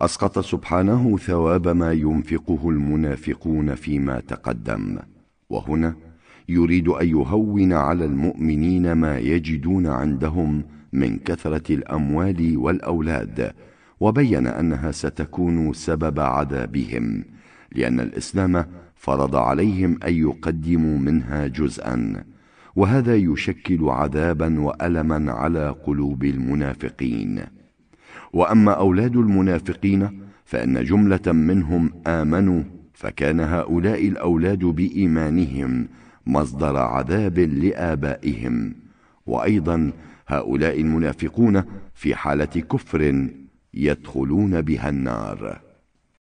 أسقط سبحانه ثواب ما ينفقه المنافقون فيما تقدم، وهنا يريد أن يهون على المؤمنين ما يجدون عندهم من كثرة الأموال والأولاد، وبين أنها ستكون سبب عذابهم، لأن الإسلام فرض عليهم أن يقدموا منها جزءا، وهذا يشكل عذابا وألما على قلوب المنافقين. وأما أولاد المنافقين فإن جملة منهم آمنوا، فكان هؤلاء الأولاد بإيمانهم مصدر عذاب لآبائهم، وأيضا هؤلاء المنافقون في حالة كفر يدخلون بها النار.